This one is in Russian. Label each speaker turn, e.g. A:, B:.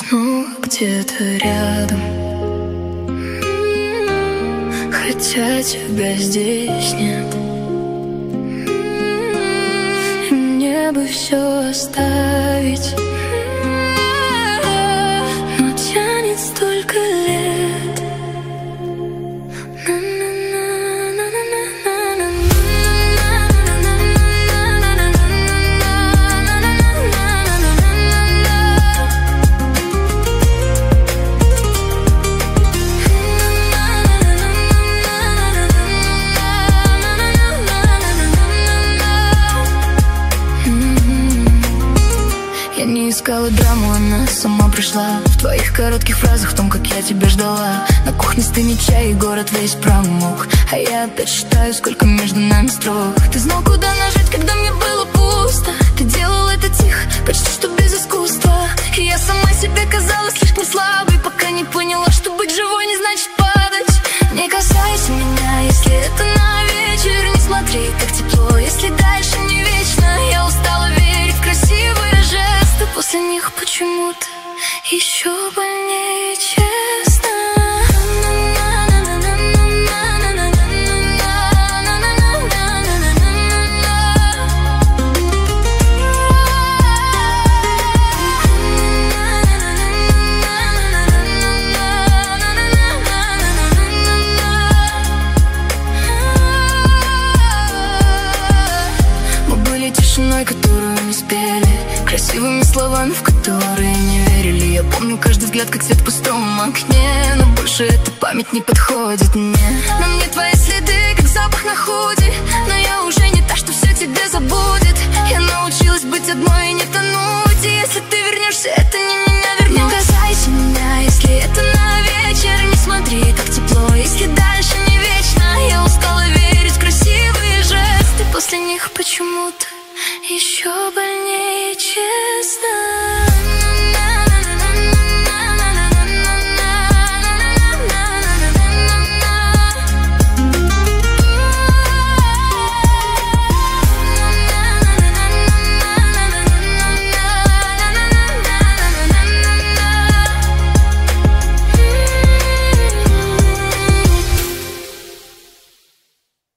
A: снова где-то рядом, хотя тебя здесь нет. И мне бы все оставить, но тянет столько лет. Искала драму, она сама пришла в твоих коротких фразах, в том, как я тебя ждала. На кухне стынет чай, и город весь промок, а я опять считаю, сколько между нами строк. Ты знал, куда нажать, когда мне было пусто. Ты делал это тихо, почти что без искусства. И я сама себе казалась слишком слабой, пока не поняла, что быть живой не значит падать. Не касайся меня, если это на вечер. Не смотри, как тепло, если дальше не вечно. Я устала верить в красивые жесты, после них почему-то еще больнее, честно. Мы были тишиной, которую не спели, красивыми словами, в которые не верили. Я помню каждый взгляд, как свет в пустом окне, но больше эта память не подходит мне. На мне твои следы, как запах на худи, но я уже не та, что все тебе забудет. Я научилась быть одной и не тонуть, и если ты вернешься, это не меня вернет. Не касайся меня, если это на вечер. Не смотри, как тепло, если дальше не вечно. Я устала верить в красивые жесты, после них почему-то еще больнее, чем